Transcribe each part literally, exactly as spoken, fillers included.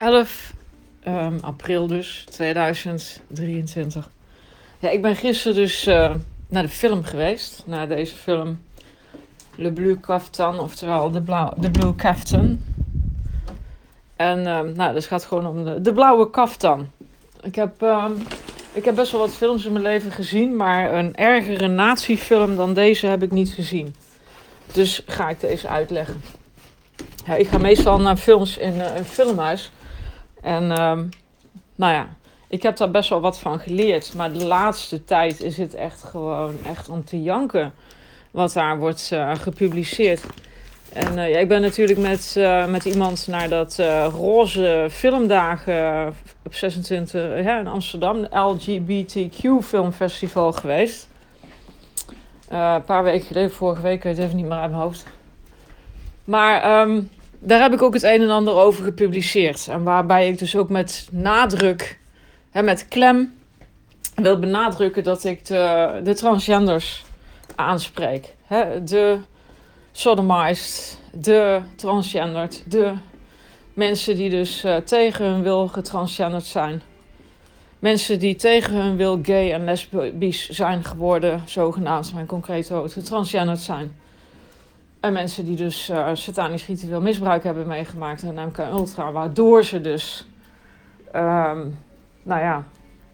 elf um, april dus, tweeduizend drieëntwintig. Ja, ik ben gisteren dus uh, naar de film geweest. Naar deze film Le Bleu Caftan, oftewel de, blauw, de Blue Caftan. En uh, nou, dus het gaat gewoon om de, de blauwe kaftan. Ik heb, uh, ik heb best wel wat films in mijn leven gezien, maar een ergere nazi-film dan deze heb ik niet gezien. Dus ga ik deze uitleggen. Ja, ik ga meestal naar films in uh, een filmhuis. En um, nou ja, ik heb daar best wel wat van geleerd. Maar de laatste tijd is het echt gewoon echt om te janken wat daar wordt uh, gepubliceerd. En uh, ja, ik ben natuurlijk met, uh, met iemand naar dat uh, roze filmdagen op zesentwintig ja, in Amsterdam, de L G B T Q filmfestival geweest. Uh, een paar weken geleden, vorige week, ik weet het even niet meer uit mijn hoofd. Maar um, daar heb ik ook het een en ander over gepubliceerd. En waarbij ik dus ook met nadruk, hè, met klem, wil benadrukken dat ik de, de transgenders aanspreek. Hè, de sodomized, de transgenderd, de mensen die dus uh, tegen hun wil getransgenderd zijn. Mensen die tegen hun wil gay en lesbisch zijn geworden, zogenaamd, mijn concreet ook, getransgenderd zijn. En mensen die dus uh, satanisch ritueel misbruik hebben meegemaakt en M K Ultra, waardoor ze dus, um, nou ja,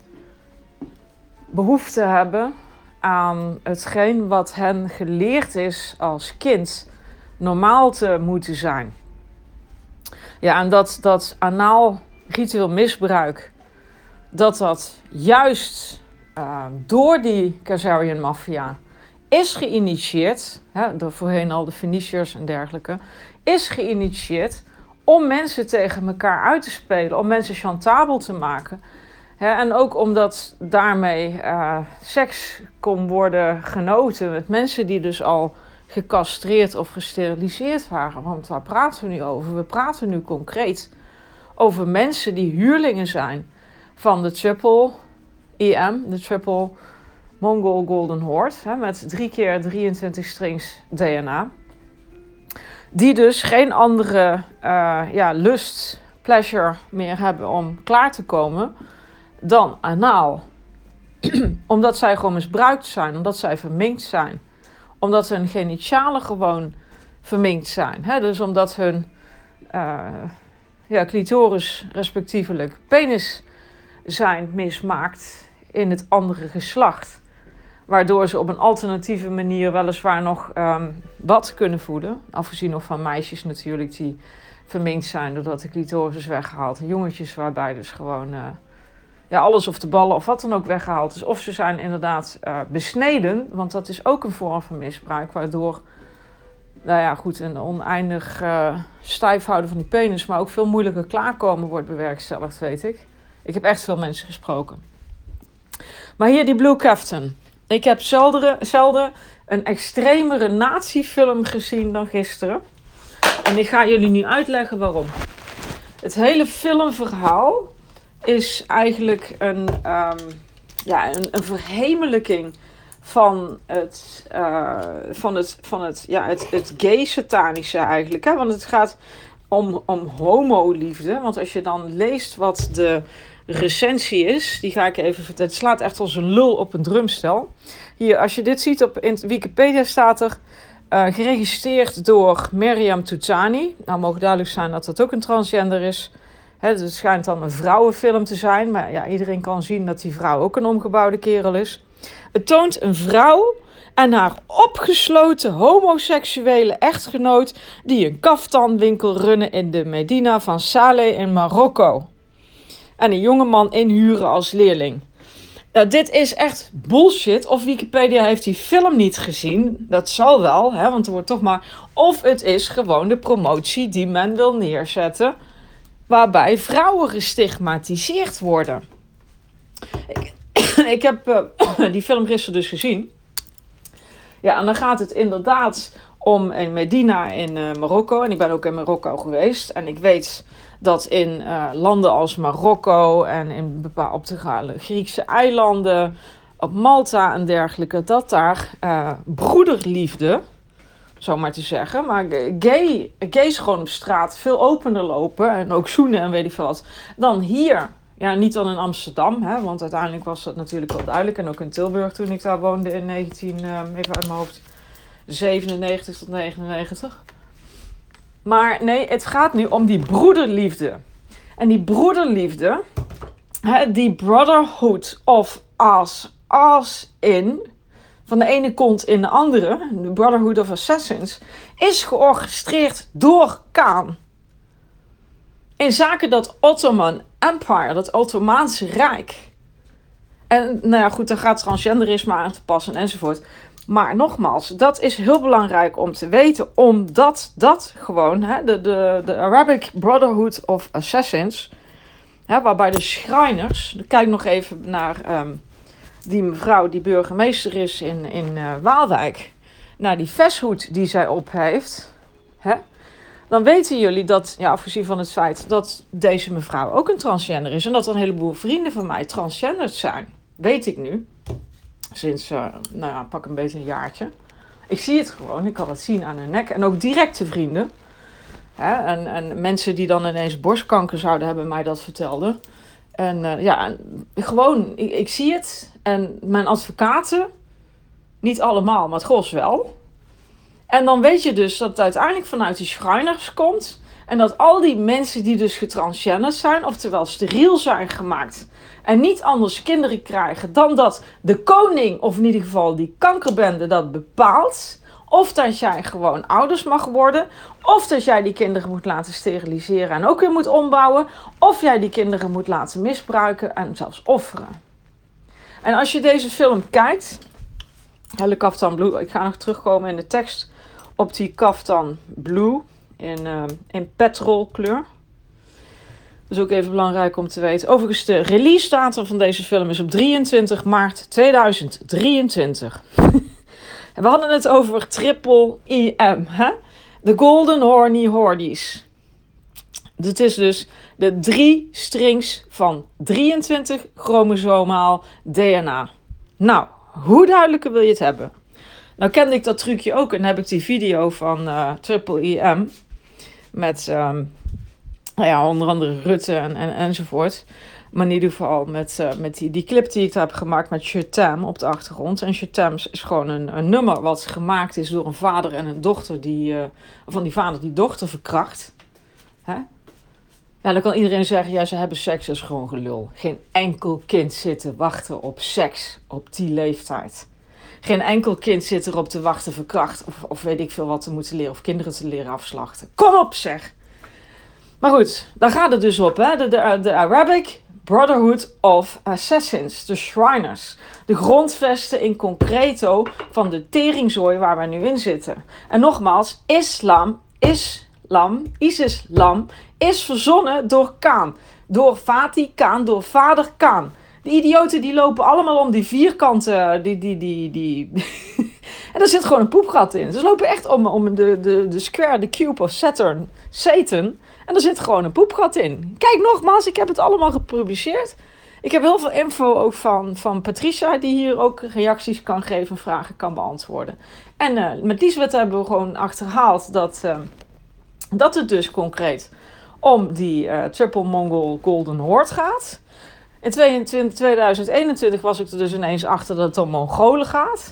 behoefte hebben aan hetgeen wat hen geleerd is als kind normaal te moeten zijn. Ja, en dat, dat anaal ritueel misbruik, dat dat juist uh, door die Khazarian maffia is geïnitieerd, hè, door voorheen al de Feniciërs en dergelijke, is geïnitieerd om mensen tegen elkaar uit te spelen, om mensen chantabel te maken. Hè, en ook omdat daarmee uh, seks kon worden genoten met mensen die dus al gecastreerd of gesteriliseerd waren. Want waar praten we nu over? We praten nu concreet over mensen die huurlingen zijn van de Triple E M, de Triple Mongol Golden Horde, hè, met drie keer drieëntwintig strings D N A. Die dus geen andere uh, ja, lust, pleasure meer hebben om klaar te komen dan anaal. Omdat zij gewoon misbruikt zijn, omdat zij verminkt zijn. Omdat hun genitalen gewoon verminkt zijn. Hè? Dus omdat hun uh, ja, clitoris, respectievelijk penis, zijn mismaakt in het andere geslacht. Waardoor ze op een alternatieve manier weliswaar nog um, wat kunnen voeden. Afgezien nog van meisjes natuurlijk die verminkt zijn doordat de clitoris is weggehaald. En jongetjes waarbij dus gewoon uh, ja, alles of de ballen of wat dan ook weggehaald is. Of ze zijn inderdaad uh, besneden, want dat is ook een vorm van misbruik. Waardoor, nou ja goed, een oneindig uh, stijf houden van die penis, maar ook veel moeilijker klaarkomen wordt bewerkstelligd, weet ik. Ik heb echt veel mensen gesproken. Maar hier die Blue Caftan. Ik heb zelden, zelden een extremere nazi-film gezien dan gisteren. En ik ga jullie nu uitleggen waarom. Het hele filmverhaal is eigenlijk een, um, ja, een, een verheerlijking van het, uh, van het, van het, ja, het, het gay-satanische eigenlijk. Hè? Want het gaat om, om homoliefde. Want als je dan leest wat de recensie is, die ga ik even vertellen. Het slaat echt als een lul op een drumstel. Hier, als je dit ziet op in Wikipedia staat er uh, geregistreerd door Miriam Toutani. Nou, mogen duidelijk zijn dat dat ook een transgender is. He, dus het schijnt dan een vrouwenfilm te zijn, maar ja, iedereen kan zien dat die vrouw ook een omgebouwde kerel is. Het toont een vrouw en haar opgesloten homoseksuele echtgenoot die een kaftanwinkel runnen in de Medina van Saleh in Marokko. En een jongeman inhuren als leerling. Nou, dit is echt bullshit. Of Wikipedia heeft die film niet gezien. Dat zal wel, hè, want er wordt toch maar... Of het is gewoon de promotie die men wil neerzetten, waarbij vrouwen gestigmatiseerd worden. Ik, ik heb uh, die film gisteren dus gezien. Ja, en dan gaat het inderdaad om een Medina in uh, Marokko. En ik ben ook in Marokko geweest. En ik weet dat in uh, landen als Marokko en in bepaalde op de Griekse eilanden, op Malta en dergelijke, dat daar uh, broederliefde zo maar te zeggen. Maar gay, gays gewoon op straat veel opener lopen en ook zoenen en weet ik veel wat, dan hier. Ja, niet dan in Amsterdam, hè, want uiteindelijk was dat natuurlijk wel duidelijk. En ook in Tilburg toen ik daar woonde in negentien, uh, even uit mijn hoofd, zevenennegentig tot negenennegentig. Maar nee, het gaat nu om die broederliefde. En die broederliefde, hè, die brotherhood of us, us in, van de ene kont in de andere, de Brotherhood of Assassins, is georchestreerd door Kaan. In zaken dat Ottoman Empire, dat Ottomaanse Rijk. En nou ja, goed, daar gaat transgenderisme aan te passen enzovoort. Maar nogmaals, dat is heel belangrijk om te weten, omdat dat gewoon, hè, de, de, de Arabic Brotherhood of Assassins, hè, waarbij de schrijners, kijk nog even naar um, die mevrouw die burgemeester is in, in uh, Waalwijk, naar die vesthoed die zij op heeft, hè, dan weten jullie dat, ja, afgezien van het feit dat deze mevrouw ook een transgender is en dat er een heleboel vrienden van mij transgenderd zijn, weet ik nu. Sinds, uh, nou ja, pak een beetje een jaartje. Ik zie het gewoon, ik kan het zien aan hun nek. En ook directe vrienden. Hè? En, en mensen die dan ineens borstkanker zouden hebben, mij dat vertelden. En uh, ja, gewoon, ik, ik zie het. En mijn advocaten, niet allemaal, maar het gros wel. En dan weet je dus dat het uiteindelijk vanuit die schrijners komt. En dat al die mensen die dus getransgenderd zijn, oftewel steriel zijn gemaakt en niet anders kinderen krijgen dan dat de koning, of in ieder geval die kankerbende, dat bepaalt. Of dat jij gewoon ouders mag worden. Of dat jij die kinderen moet laten steriliseren en ook weer moet ombouwen. Of jij die kinderen moet laten misbruiken en zelfs offeren. En als je deze film kijkt, Helle Kaftan Blue, ik ga nog terugkomen in de tekst op die Kaftan Blue in, uh, in petrolkleur. Dat is ook even belangrijk om te weten. Overigens, de release datum van deze film is op drieëntwintig maart tweeduizend drieëntwintig. En we hadden het over triple I M, hè? De Golden Horny Hordies. Dit is dus de drie strings van drieëntwintig chromosomaal D N A. Nou, hoe duidelijker wil je het hebben? Nou kende ik dat trucje ook en heb ik die video van uh, triple I M met um, nou ja, onder andere Rutte en, en, enzovoort. Maar in ieder geval met, uh, met die, die clip die ik daar heb gemaakt met Shatam op de achtergrond. En Shatam is gewoon een, een nummer wat gemaakt is door een vader en een dochter die, uh, van die vader die dochter verkracht. Hè? Ja, dan kan iedereen zeggen, ja, ze hebben seks, dat is gewoon gelul. Geen enkel kind zit te wachten op seks op die leeftijd. Geen enkel kind zit erop te wachten verkracht of, of weet ik veel wat te moeten leren of kinderen te leren afslachten. Kom op zeg! Maar goed, daar gaat het dus op, hè? De, de, de Arabic Brotherhood of Assassins, de Shriners. De grondvesten in concreto van de teringzooi waar we nu in zitten. En nogmaals, islam, islam, ISISlam is verzonnen door Kaan. Door Fatih Kaan, door vader Kaan. Die idioten die lopen allemaal om die vierkante, die, die, die, die. En daar zit gewoon een poepgat in. Ze lopen echt om, om de, de, de square, de cube of Saturn, Satan. En er zit gewoon een poepgat in. Kijk nogmaals, ik heb het allemaal gepubliceerd. Ik heb heel veel info ook van, van Patricia, die hier ook reacties kan geven, vragen kan beantwoorden. En uh, met Liesbeth hebben we gewoon achterhaald dat, uh, dat het dus concreet om die uh, Triple Mongol Golden Horde gaat. In tweeduizend eenentwintig was ik er dus ineens achter dat het om Mongolen gaat.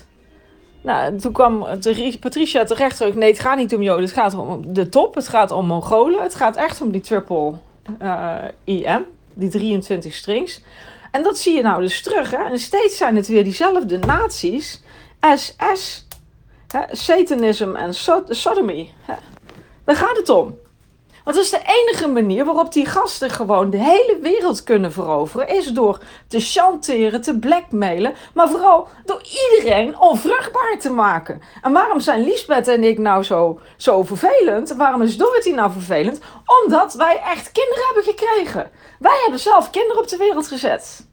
Nou, toen kwam Patricia terecht ook, nee, het gaat niet om Joden, het gaat om de top, het gaat om Mongolen. Het gaat echt om die triple uh, I M, die drieëntwintig strings. En dat zie je nou dus terug, hè. En steeds zijn het weer diezelfde nazi's, S S, hè, Satanism en so- sodomy. Hè. Daar gaat het om. Want dat is de enige manier waarop die gasten gewoon de hele wereld kunnen veroveren, is door te chanteren, te blackmailen, maar vooral door iedereen onvruchtbaar te maken. En waarom zijn Liesbeth en ik nou zo, zo vervelend? Waarom is Dorothy nou vervelend? Omdat wij echt kinderen hebben gekregen. Wij hebben zelf kinderen op de wereld gezet.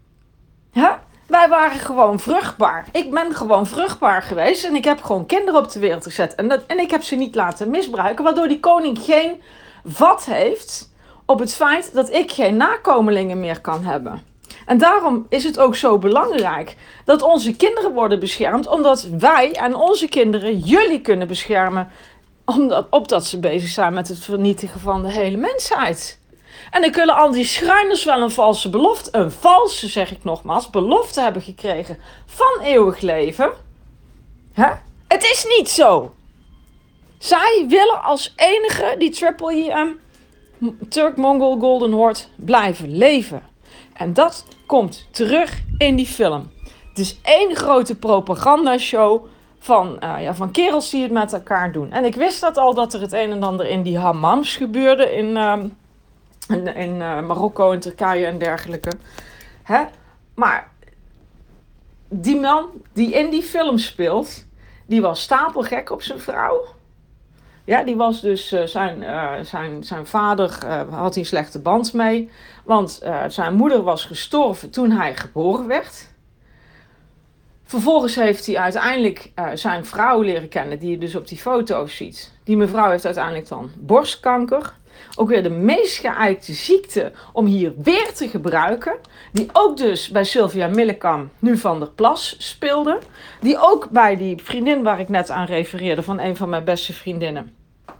Ja? Wij waren gewoon vruchtbaar. Ik ben gewoon vruchtbaar geweest en ik heb gewoon kinderen op de wereld gezet. En, dat, en ik heb ze niet laten misbruiken, waardoor die koning geen vat heeft op het feit dat ik geen nakomelingen meer kan hebben. En daarom is het ook zo belangrijk dat onze kinderen worden beschermd, omdat wij en onze kinderen jullie kunnen beschermen, omdat, opdat ze bezig zijn met het vernietigen van de hele mensheid. En dan kunnen al die schrijners wel een valse belofte, een valse, zeg ik nogmaals, belofte hebben gekregen van eeuwig leven. Hè? Het is niet zo. Zij willen als enige, die Triple E M, Turk Mongol Golden Horde, blijven leven. En dat komt terug in die film. Het is één grote propagandashow van, uh, ja, van kerels die het met elkaar doen. En ik wist dat al, dat er het een en ander in die hammams gebeurde in, um, in, in uh, Marokko en Turkije en dergelijke. Hè? Maar die man die in die film speelt, die was stapelgek op zijn vrouw. Ja, die was dus, uh, zijn, uh, zijn, zijn vader uh, had hij een slechte band mee. Want uh, zijn moeder was gestorven toen hij geboren werd. Vervolgens heeft hij uiteindelijk uh, zijn vrouw leren kennen, die je dus op die foto's ziet. Die mevrouw heeft uiteindelijk dan borstkanker. Ook weer de meest geëikte ziekte om hier weer te gebruiken. Die ook dus bij Sylvia Millekam, nu Van der Plas, speelde. Die ook bij die vriendin waar ik net aan refereerde, van een van mijn beste vriendinnen.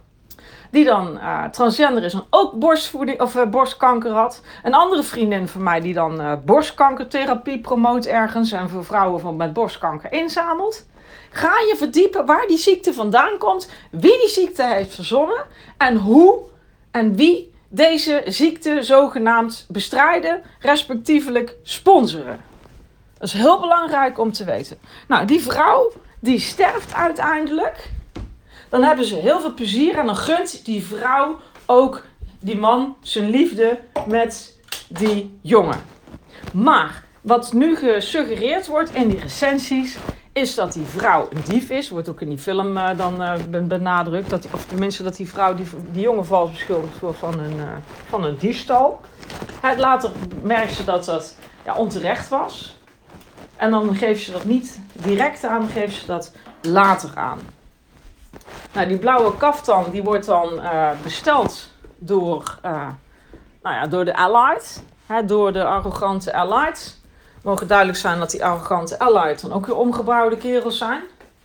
Die dan uh, transgender is en ook borstvoeding, of, uh, borstkanker had. Een andere vriendin van mij die dan uh, borstkankertherapie promoot ergens. En voor vrouwen van, met borstkanker inzamelt. Ga je verdiepen waar die ziekte vandaan komt. Wie die ziekte heeft verzonnen. En hoe en wie deze ziekte zogenaamd bestrijden. Respectievelijk sponsoren. Dat is heel belangrijk om te weten. Nou, die vrouw die sterft uiteindelijk. Dan hebben ze heel veel plezier en dan gunt die vrouw ook die man zijn liefde met die jongen. Maar wat nu gesuggereerd wordt in die recensies, is dat die vrouw een dief is. Wordt ook in die film uh, dan uh, benadrukt. Dat die, of tenminste dat die vrouw die, die jongen vals beschuldigd wordt van een, uh, van een diefstal. He, later merkt ze dat dat ja, onterecht was. En dan geeft ze dat niet direct aan, geeft ze dat later aan. Nou, die blauwe kaftan die wordt dan uh, besteld door, uh, nou ja, door de Allied. Hè, door de arrogante Allied. Het mogen duidelijk zijn dat die arrogante Allied dan ook weer omgebouwde kerels zijn.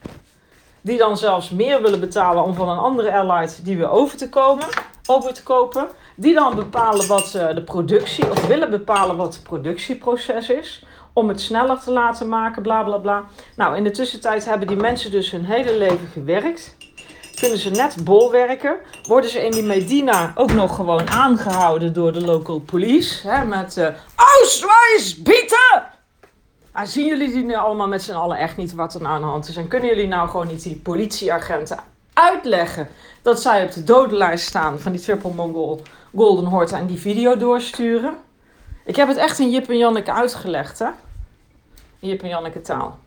Die dan zelfs meer willen betalen om van een andere Allied die weer over te komen, over te kopen. Die dan bepalen wat uh, de productie, of willen bepalen wat het productieproces is. Om het sneller te laten maken, bla bla bla. Nou, in de tussentijd hebben die mensen dus hun hele leven gewerkt. Kunnen ze net bolwerken. Worden ze in die Medina ook nog gewoon aangehouden door de local police. Hè, met uh, Ausweis bieten! Ah, zien jullie die nu allemaal met z'n allen echt niet wat er nou aan de hand is? En kunnen jullie nou gewoon niet die politieagenten uitleggen dat zij op de dodenlijst staan van die Triple Mongol Golden Horde en die video doorsturen? Ik heb het echt in Jip en Janneke uitgelegd, hè? In Jip en Janneke taal.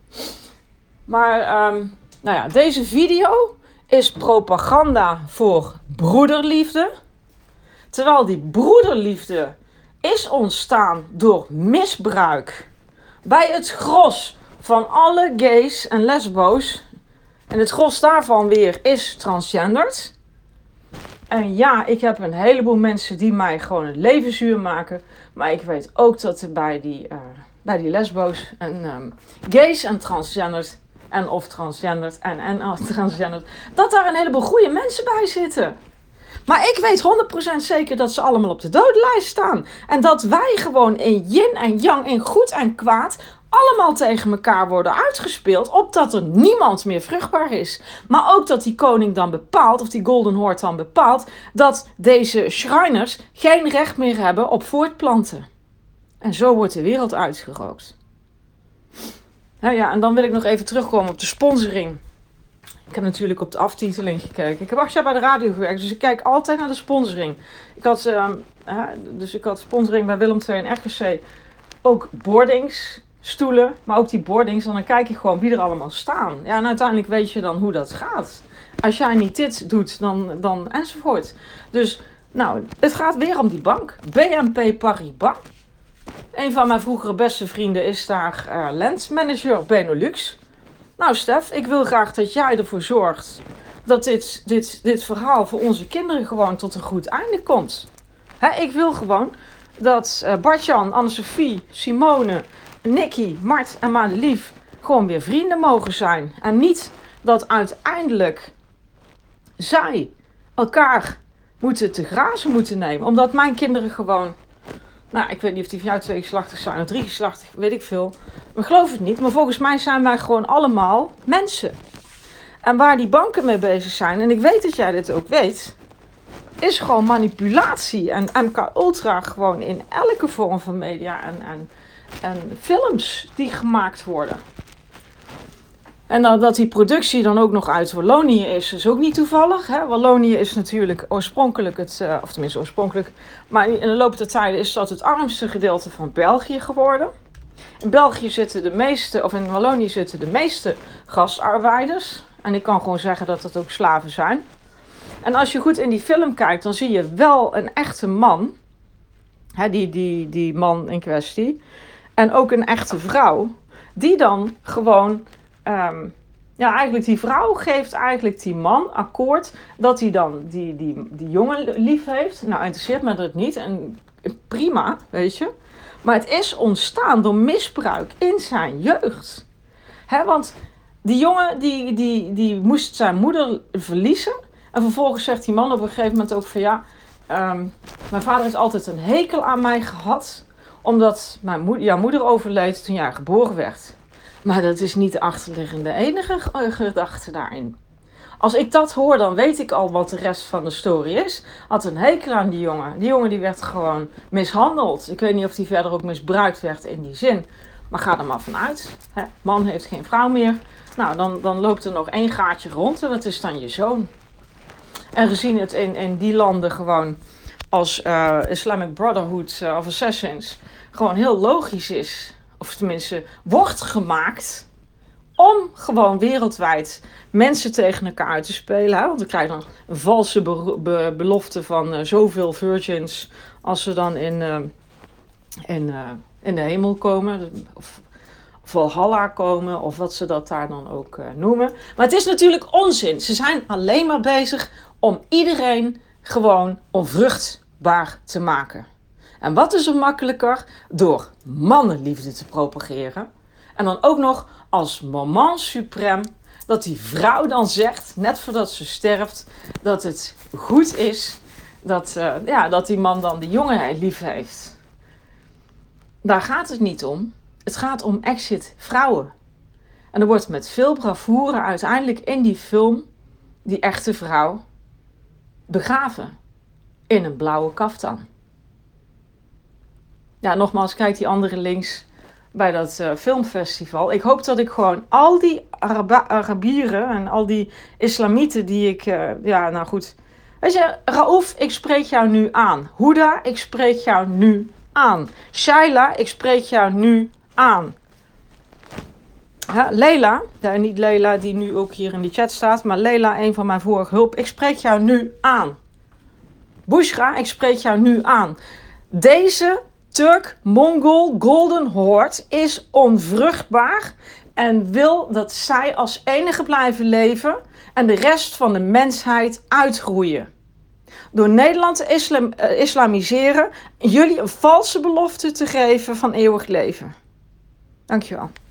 Maar, um, nou ja, deze video is propaganda voor broederliefde. Terwijl die broederliefde is ontstaan door misbruik bij het gros van alle gays en lesbo's. En het gros daarvan weer is transgenderd. En ja, ik heb een heleboel mensen die mij gewoon het leven zuur maken. Maar ik weet ook dat er bij die, uh, bij die lesbo's en um, gays en transgenders en of transgenderd en, en uh, transgenderd, dat daar een heleboel goede mensen bij zitten. Maar ik weet honderd procent zeker dat ze allemaal op de dodenlijst staan. En dat wij gewoon in yin en yang, in goed en kwaad, allemaal tegen elkaar worden uitgespeeld, opdat er niemand meer vruchtbaar is. Maar ook dat die koning dan bepaalt, of die Golden Horde dan bepaalt, dat deze Shriners geen recht meer hebben op voortplanten. En zo wordt de wereld uitgerookt. Nou ja, en dan wil ik nog even terugkomen op de sponsoring. Ik heb natuurlijk op de aftiteling gekeken. Ik heb acht jaar bij de radio gewerkt, dus ik kijk altijd naar de sponsoring. Ik had, uh, uh, dus ik had sponsoring bij Willem twee en R G C. Ook boardings, stoelen, maar ook die boardings. En dan kijk je gewoon wie er allemaal staan. Ja, en uiteindelijk weet je dan hoe dat gaat. Als jij niet dit doet, dan, dan enzovoort. Dus, nou, het gaat weer om die bank. B N P Paribas. Een van mijn vroegere beste vrienden is daar uh, lensmanager Benelux. Nou Stef, ik wil graag dat jij ervoor zorgt dat dit, dit, dit verhaal voor onze kinderen gewoon tot een goed einde komt. Hè, ik wil gewoon dat uh, Bartjan, Anne-Sophie, Simone, Nicky, Mart en Madelief gewoon weer vrienden mogen zijn. En niet dat uiteindelijk zij elkaar moeten te grazen moeten nemen. Omdat mijn kinderen gewoon, nou, ik weet niet of die van jou twee geslachtig zijn of drie geslachtig, weet ik veel. Ik geloof het niet, maar volgens mij zijn wij gewoon allemaal mensen. En waar die banken mee bezig zijn, en ik weet dat jij dit ook weet, is gewoon manipulatie. En M K Ultra gewoon in elke vorm van media en, en, en films die gemaakt worden. En dan, dat die productie dan ook nog uit Wallonië is, is ook niet toevallig. Hè? Wallonië is natuurlijk oorspronkelijk het, uh, of tenminste oorspronkelijk, maar in de loop der tijden is dat het armste gedeelte van België geworden. In België zitten de meeste, of in Wallonië zitten de meeste gastarbeiders. En ik kan gewoon zeggen dat dat ook slaven zijn. En als je goed in die film kijkt, dan zie je wel een echte man. Hè, die, die, die man in kwestie. En ook een echte vrouw. Die dan gewoon, um, ja eigenlijk die vrouw geeft eigenlijk die man akkoord. Dat hij dan die, die, die jongen lief heeft. Nou, interesseert me dat niet. En prima, weet je. Maar het is ontstaan door misbruik in zijn jeugd. Hè, want die jongen die, die, die moest zijn moeder verliezen. En vervolgens zegt die man op een gegeven moment ook van ja, um, mijn vader heeft altijd een hekel aan mij gehad. Omdat mijn moeder, jouw moeder overleed toen jij geboren werd. Maar dat is niet de achterliggende enige gedachte daarin. Als ik dat hoor, dan weet ik al wat de rest van de story is. Had een hekel aan die jongen. Die jongen die werd gewoon mishandeld. Ik weet niet of die verder ook misbruikt werd in die zin. Maar ga er maar vanuit. Hè? Man heeft geen vrouw meer. Nou, dan, dan loopt er nog één gaatje rond en dat is dan je zoon. En gezien het in, in die landen gewoon als uh, Islamic Brotherhood uh, of Assassins gewoon heel logisch is, of tenminste wordt gemaakt, om gewoon wereldwijd mensen tegen elkaar uit te spelen. Hè? Want we krijgen dan een valse be- be- belofte van uh, zoveel virgins als ze dan in, uh, in, uh, in de hemel komen. Of Valhalla komen, of wat ze dat daar dan ook uh, noemen. Maar het is natuurlijk onzin. Ze zijn alleen maar bezig om iedereen gewoon onvruchtbaar te maken. En wat is er makkelijker? Door mannenliefde te propageren. En dan ook nog als moment suprême, dat die vrouw dan zegt, net voordat ze sterft, dat het goed is dat, uh, ja, dat die man dan de jongen lief heeft. Daar gaat het niet om. Het gaat om exit vrouwen. En er wordt met veel bravoure uiteindelijk in die film die echte vrouw begraven. In een blauwe kaftan. Ja, nogmaals, kijk die andere links bij dat uh, filmfestival. Ik hoop dat ik gewoon al die Araba- Arabieren en al die islamieten die ik... Uh, ja, nou goed. Weet je, Raouf, ik spreek jou nu aan. Huda, ik spreek jou nu aan. Shaila, ik spreek jou nu aan. Ja, Leila, ja, niet Leila die nu ook hier in de chat staat, maar Leila, een van mijn vorige hulp. Ik spreek jou nu aan. Bushra, ik spreek jou nu aan. Deze Turk-Mongol Golden Horde is onvruchtbaar en wil dat zij als enige blijven leven en de rest van de mensheid uitroeien. Door Nederland te islam, uh, islamiseren, jullie een valse belofte te geven van eeuwig leven. Dankjewel.